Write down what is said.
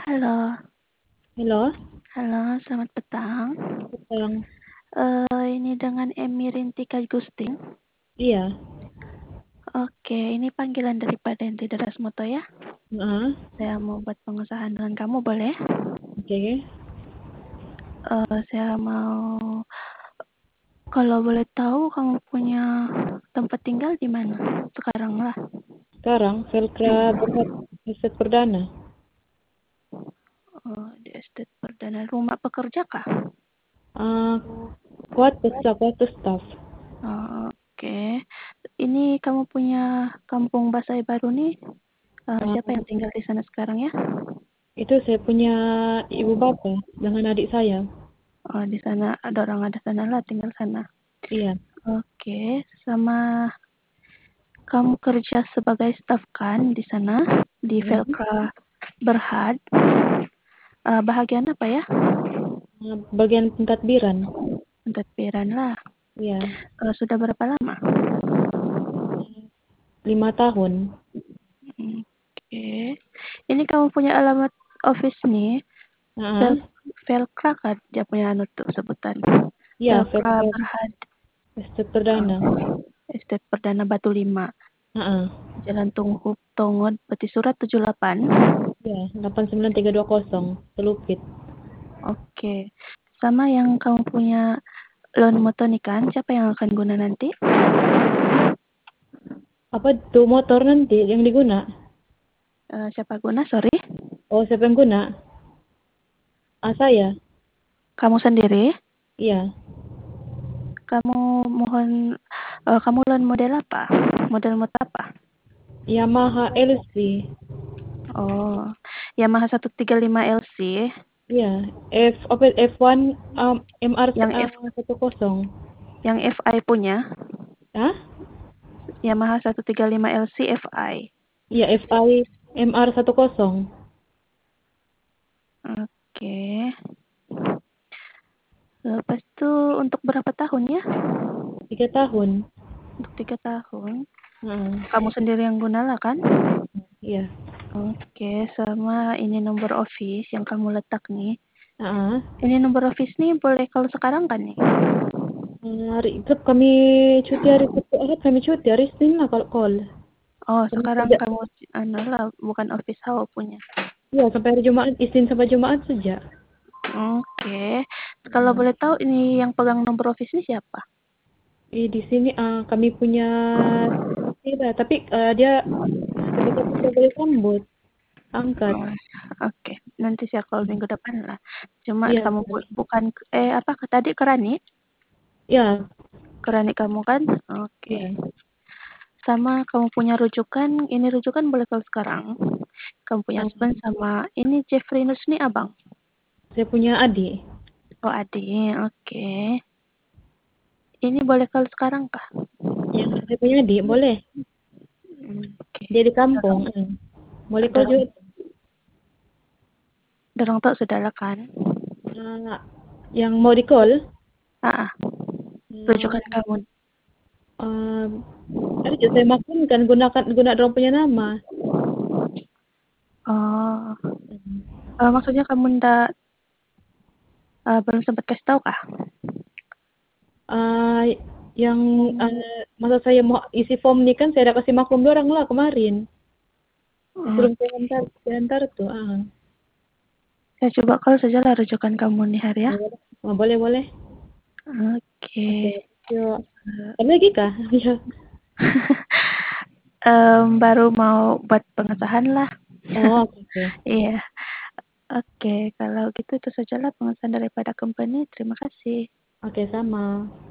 Halo, Halo, halo, selamat petang. Bang. Ini dengan Emi Rintika Gusting. Iya. Oke, ini panggilan daripada Enti Darasmuto ya. Heeh. Saya mau buat pengusahaan dengan kamu, boleh? Oke. Saya mau, kalau boleh tahu kamu punya tempat tinggal di mana? Sekarang lah. Sekarang Velcra Berhad Riset Perdana. Di estate perdana rumah pekerja kah? Ah, kuat staff. Oke, ini kamu punya kampung Basai Baru nih. Siapa Ah, yang tinggal di sana sekarang ya? itu saya punya ibu bapak dengan adik saya. Oh, di sana ada orang ada sana lah, tinggal sana. Iya. Oke, sama kamu kerja sebagai staf kan di sana di Heeh. Velcra Berhad. Bahagian apa ya? Bagian pentadbiran. Pentadbiran lah. Iya. Sudah berapa lama? 5 tahun. Oke. Ini kamu punya alamat office nih. Vel Heeh. Velcra kan dia punya anu tuh sebutan. Iya, Velcra Velcra Berhad Riset Perdana. Estate Perdana Batu 5. Heeh. Jalan Tunghuk Tongon Peti Surat 78. Iya, 89320 Telupit. Oke. Sama yang kamu punya loan motor nih kan, siapa yang akan guna nanti? Apa tuh motor nanti yang diguna? Siapa guna? Sorry. Oh, siapa yang guna? Saya. Kamu sendiri? Iya. Kamu mohon, kamu loan model apa? Model motor apa? Yamaha LC. Oh, Yamaha 135 LC. Iya, F1 MR Yang F 10. yang FI punya. Hah? Yamaha 135 LC FI. Iya, FI MR 10. Oke. Lepas itu untuk berapa tahun ya? 3 tahun. Untuk 3 tahun. Heeh. Kamu sendiri yang guna lah kan? Iya. Oke, sama ini nomor office yang kamu letak nih. Heeh. Ini nomor office nih boleh kalau sekarang kan nih? Hari Sabtu kami cuti, hari Sabtu Ahad kami cuti, hari Senin lah kalau call. Oh, Kami sekarang kerja. kamu anu lah, bukan office hour punya. Iya, sampai hari Jumat, Isnin sampai Jumat saja. Oke. Kalau boleh tahu ini yang pegang nomor office ini siapa? Di sini kami punya tidak, tapi dia tiba-tiba tidak boleh sambut, angkat. Oh, oke. Nanti saya call minggu depan lah. Cuma Iya, kamu bukan apa tadi Kerani? iya, Kerani kamu kan? Oke. iya. Sama kamu punya rujukan, ini rujukan boleh kalau sekarang. Kamu punya Ah, husband sama ini Jeffrey Nus nih abang. saya punya adik. Oh adik, oke. Ini boleh kalau sekarang kah? Yang saya punya adik, boleh. Oke. Dia di kampung. Dorong, Boleh kau dorong, juga. dorong tak sudah lah kan? Ah, yang mau di call. Ah, rujukan Ah, kamu. ah, ada juga saya maklum kan guna dorong punya nama. Oh, maksudnya kamu ndak belum sempat kasih tahu kah? Ah, yang masa saya mau isi form nih kan saya udah kasih maklum dorang lah kemarin. Oh, Sebelum saya antar tuh. saya coba kalau saja lah rujukan kamu nih hari ya. Boleh, boleh, boleh. Oke. Oke, yuk. Ada lagi kah? Ya. Baru mau buat pengesahan lah. Oh, oke, oke. Iya. Oke, kalau gitu itu sajalah pengesahan daripada company. Terima kasih. Oke, sama.